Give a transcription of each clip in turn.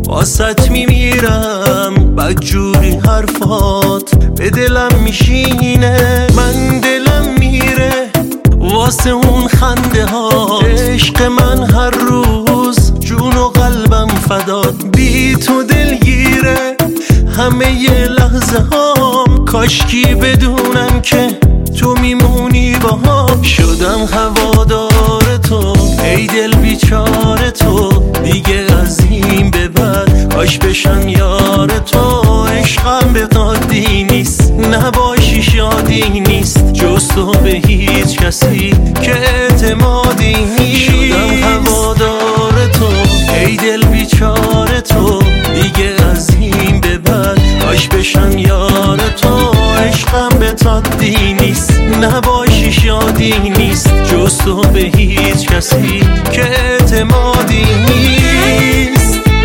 واسط میمیرم بدجوری حرفات به دلم میشینه، من دلم میره واسه اون خنده ها. عشق من هر روز جون و قلبم فدات، بی تو دلگیره همه ی لحظه هام. کاشکی بدونم که تو میمونی باهام. شدم هوادار تو ای دل بیچاره تو، دیگه از این به بعد کاش بشم یار تو. عشقم به عادی نیست، نباشی شادی نیست، جز تو به هیچ کسی که اعتمادی نیست. شدم هوادار تو ای دل بیچاره تو، دیگه از این به بعد کاش بشم یار تو. عشقم به عادی نیست، نباشی شادی نیست، جز تو به هیچ کسی که اعتمادی نیست.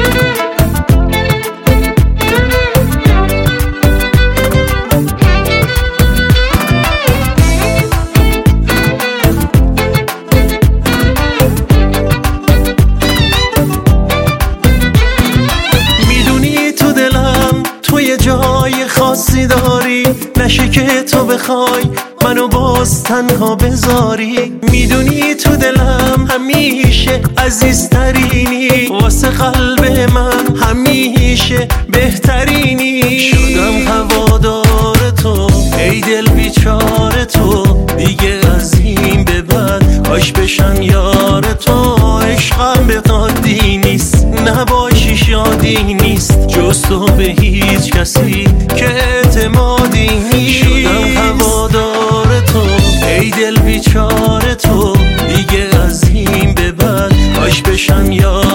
جای خاصی داری، نشه که تو بخوای منو باز تنها بذاری. میدونی تو دلم همیشه عزیزترینی، واسه قلب من همیشه بهترینی. شدم هوادار تو ای دل بیچاره تو، دیگه از این به بعد کاش بشم یار تو. عشقم به عادی نیست، نباشی شادی نیست، جز تو به هیچ کسی که اعتمادی نیست. شدم هوادار تو ای دل بیچاره تو، دیگه از این به بعد کاش بشم یار